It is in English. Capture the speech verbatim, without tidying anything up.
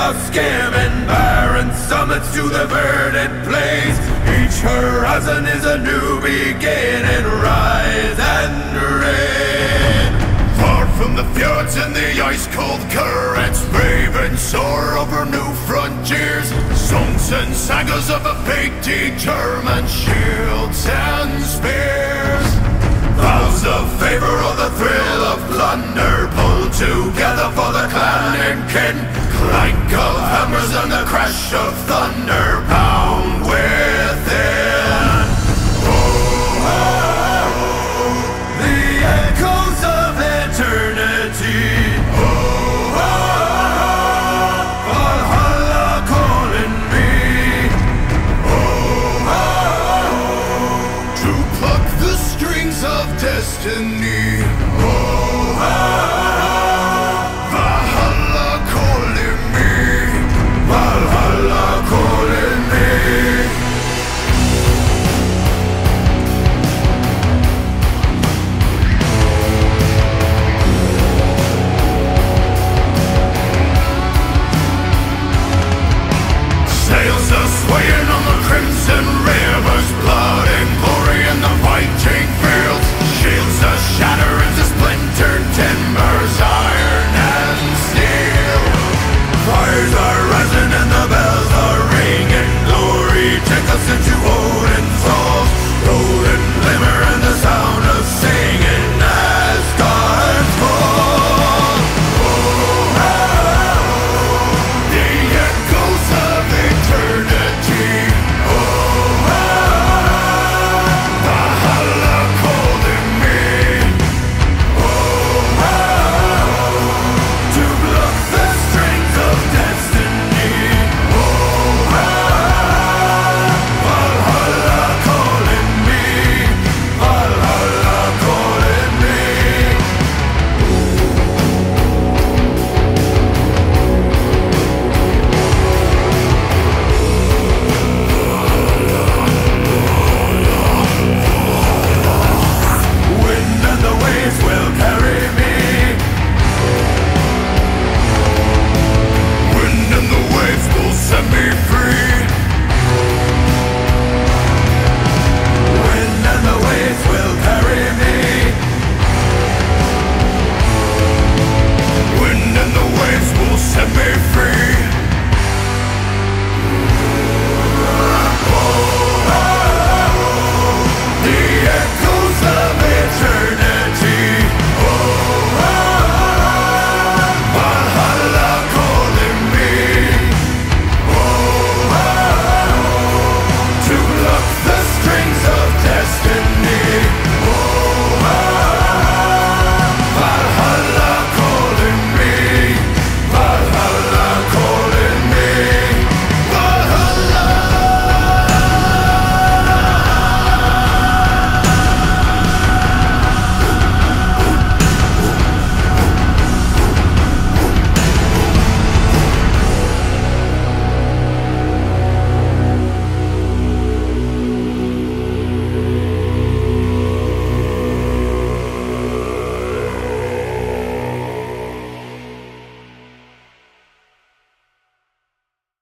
of skim and barren summits to the verdant plains. Each horizon is a new beginning, rise and reign. Far from the fjords and the ice-cold currents, brave and soar over new frontiers. Songs and sagas of a fated German, shields and spears. Vows of favor or the thrill of plunder, pulled together for the clan and kin. Clank of hammers and the crash of thunder pound within. Oh, oh, oh, the echoes of eternity. Oh, oh, oh, Valhalla calling me. Oh, oh, oh, to pluck the strings of destiny. Oh, oh, oh, Valhalla calling me. Valhalla calling me. Sails are swaying on the crimson rivers, blood and glory in the fighting fields. Shields are shatter into splintered timbers, iron and steel. Fires are rising in the